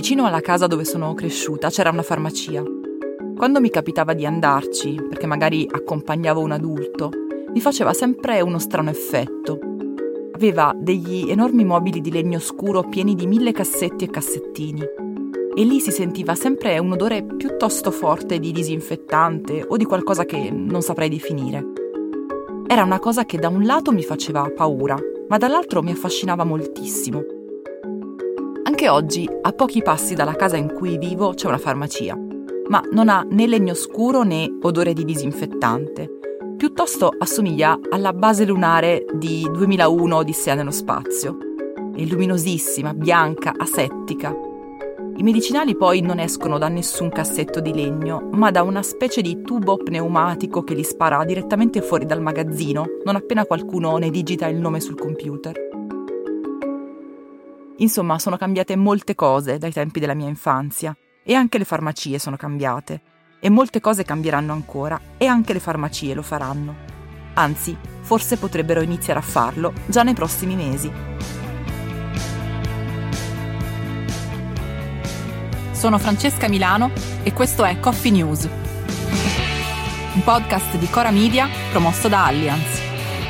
Vicino alla casa dove sono cresciuta c'era una farmacia. Quando mi capitava di andarci, perché magari accompagnavo un adulto, mi faceva sempre uno strano effetto. Aveva degli enormi mobili di legno scuro pieni di 1000 cassetti e cassettini. E lì si sentiva sempre un odore piuttosto forte di disinfettante o di qualcosa che non saprei definire. Era una cosa che da un lato mi faceva paura, ma dall'altro mi affascinava moltissimo. Anche oggi, a pochi passi dalla casa in cui vivo, c'è una farmacia, ma non ha né legno scuro né odore di disinfettante. Piuttosto assomiglia alla base lunare di 2001 Odissea nello spazio. È luminosissima, bianca, asettica. I medicinali poi non escono da nessun cassetto di legno, ma da una specie di tubo pneumatico che li spara direttamente fuori dal magazzino, non appena qualcuno ne digita il nome sul computer. Insomma, sono cambiate molte cose dai tempi della mia infanzia, e anche le farmacie sono cambiate. E molte cose cambieranno ancora, e anche le farmacie lo faranno. Anzi, forse potrebbero iniziare a farlo già nei prossimi mesi. Sono Francesca Milano e questo è Coffee News, un podcast di Cora Media promosso da Allianz.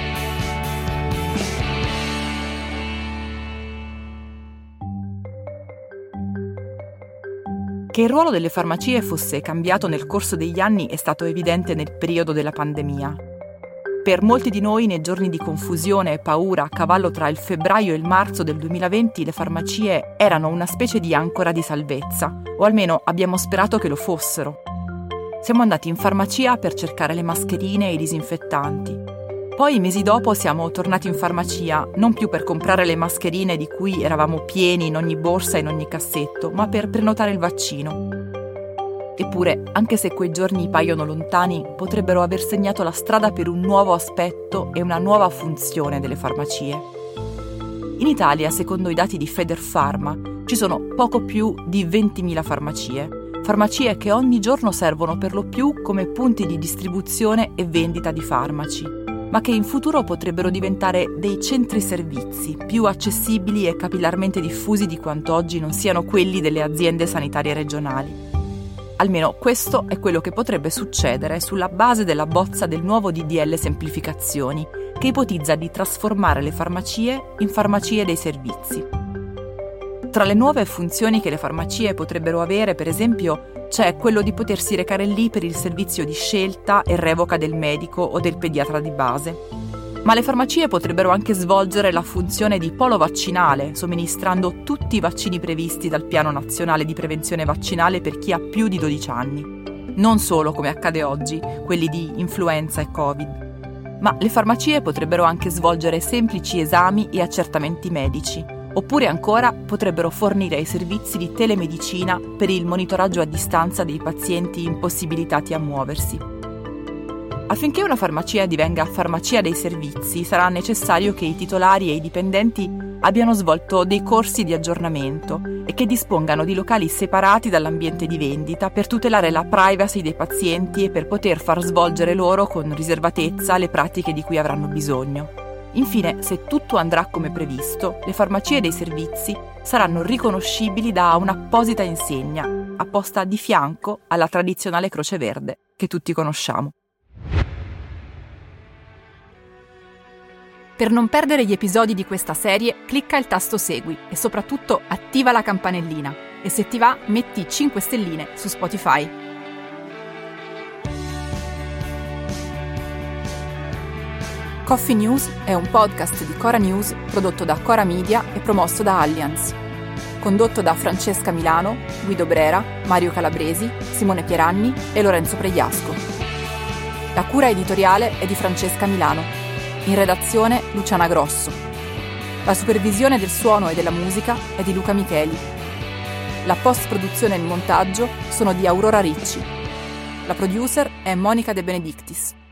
Che il ruolo delle farmacie fosse cambiato nel corso degli anni è stato evidente nel periodo della pandemia. Per molti di noi, nei giorni di confusione e paura a cavallo tra il febbraio e il marzo del 2020, le farmacie erano una specie di ancora di salvezza, o almeno abbiamo sperato che lo fossero. Siamo andati in farmacia per cercare le mascherine e i disinfettanti. Poi, mesi dopo, siamo tornati in farmacia, non più per comprare le mascherine di cui eravamo pieni in ogni borsa e in ogni cassetto, ma per prenotare il vaccino. Eppure, anche se quei giorni paiono lontani, potrebbero aver segnato la strada per un nuovo aspetto e una nuova funzione delle farmacie. In Italia, secondo i dati di Federpharma, ci sono poco più di 20.000 farmacie che ogni giorno servono per lo più come punti di distribuzione e vendita di farmaci, ma che in futuro potrebbero diventare dei centri servizi più accessibili e capillarmente diffusi di quanto oggi non siano quelli delle aziende sanitarie regionali. Almeno questo è quello che potrebbe succedere sulla base della bozza del nuovo DDL Semplificazioni, che ipotizza di trasformare le farmacie in farmacie dei servizi. Tra le nuove funzioni che le farmacie potrebbero avere, per esempio, c'è quello di potersi recare lì per il servizio di scelta e revoca del medico o del pediatra di base. Ma le farmacie potrebbero anche svolgere la funzione di polo vaccinale, somministrando tutti i vaccini previsti dal Piano Nazionale di Prevenzione Vaccinale per chi ha più di 12 anni. Non solo, come accade oggi, quelli di influenza e Covid. Ma le farmacie potrebbero anche svolgere semplici esami e accertamenti medici, oppure ancora potrebbero fornire i servizi di telemedicina per il monitoraggio a distanza dei pazienti impossibilitati a muoversi. Affinché una farmacia divenga farmacia dei servizi, sarà necessario che i titolari e i dipendenti abbiano svolto dei corsi di aggiornamento e che dispongano di locali separati dall'ambiente di vendita per tutelare la privacy dei pazienti e per poter far svolgere loro con riservatezza le pratiche di cui avranno bisogno. Infine, se tutto andrà come previsto, le farmacie dei servizi saranno riconoscibili da un'apposita insegna, apposta di fianco alla tradizionale croce verde che tutti conosciamo. Per non perdere gli episodi di questa serie, clicca il tasto Segui e soprattutto attiva la campanellina. E se ti va, metti 5 stelline su Spotify. Coffee News è un podcast di Cora News prodotto da Cora Media e promosso da Allianz. Condotto da Francesca Milano, Guido Brera, Mario Calabresi, Simone Pieranni e Lorenzo Pregliasco. La cura editoriale è di Francesca Milano. In redazione Luciana Grosso. La supervisione del suono e della musica è di Luca Micheli. La post-produzione e il montaggio sono di Aurora Ricci. La producer è Monica De Benedictis.